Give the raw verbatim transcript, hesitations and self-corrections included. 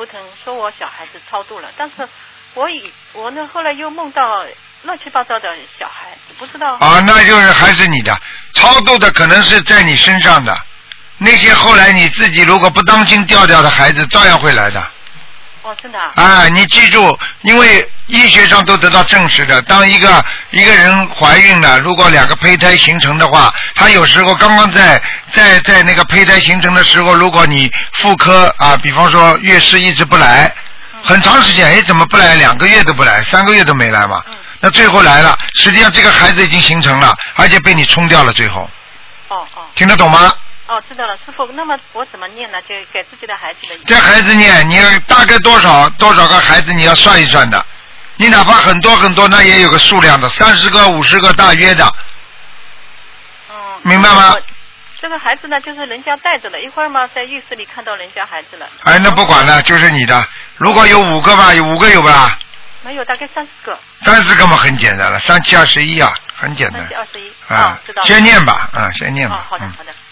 图腾说我小孩子超度了，但是我以我呢后来又梦到乱七八糟的小孩，不知道。 啊，那就是还是你的超度的，可能是在你身上的那些，后来你自己如果不当心掉掉的孩子，照样会来的。 哦，真的啊。 啊，你记住，因为医学上都得到证实的，当一个一个人怀孕了，如果两个胚胎形成的话，他有时候刚刚在在在那个胚胎形成的时候，如果你妇科啊，比方说月事一直不来，很长时间，哎，怎么不来？两个月都不来，三个月都没来嘛。嗯。那最后来了，实际上这个孩子已经形成了，而且被你冲掉了，最后。 哦哦。 听得懂吗？ 哦，知道了，师傅。那么我怎么念呢？就给自己的孩子的。 这孩子念，你大概多少多少个孩子你要算一算的。你哪怕很多很多，那也有个数量的，三十个、五十个大约的。 嗯。 明白吗？ 这个孩子呢，就是人家带着了，一会儿嘛，在浴室里看到人家孩子了。 哎，那不管了，就是你的。如果有五个吧，有五个有吧？ 没有，大概三十个。 三十个嘛，很简单了，三七二十一啊，很简单。 三七二十一。 啊， 知道了。 先念吧，啊，先念吧。 哦，好的，好的。